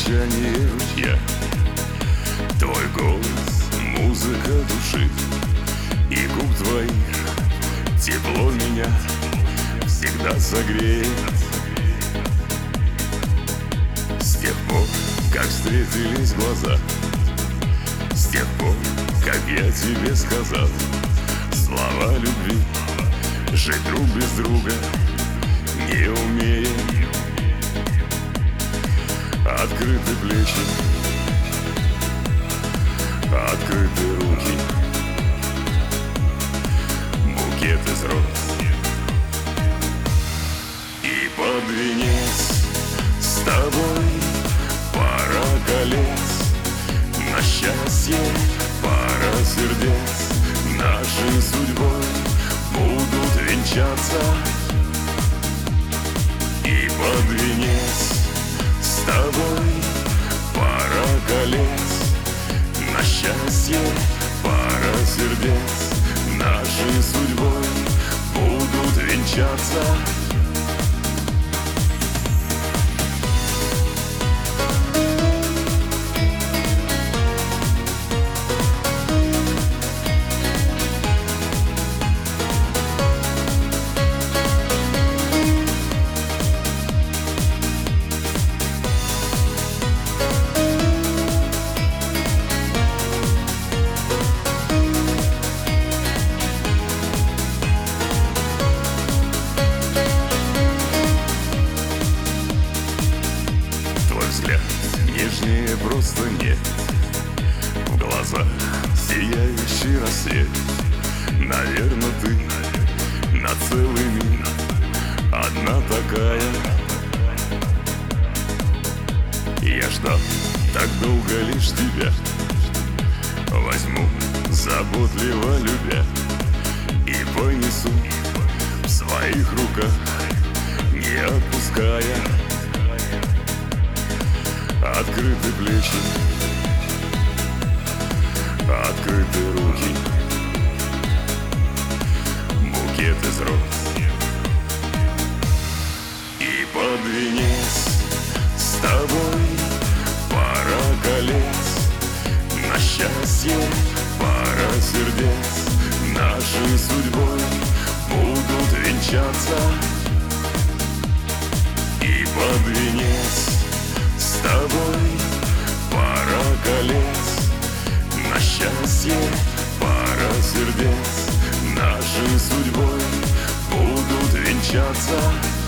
журчание ручья, твой голос, музыка души и губ твоих, тепло меня всегда согреет. С тех пор, как встретились глаза, с тех пор, как я тебе сказал слова любви, жить друг без друга не умеем. Открыты плечи, открыты руки, букет из роз и под венец с тобой пара колец. На счастье пара сердец нашей судьбой будут венчаться. И под венец с тобой пара колец. На счастье пара сердец нашей судьбой будут венчаться. Нежнее просто нет, в глазах сияющий рассвет. Наверно, ты на целый мир одна такая. Я ждал так долго лишь тебя, возьму, заботливо любя, и понесу в своих руках, не отпуская. Открыты плечи, открыты руки, букет из роз и под венец с тобой пара колец. На счастье пара сердец нашей судьбой будут венчаться. И под венец с тобой пара колец. На счастье пара сердец нашей судьбой будут венчаться.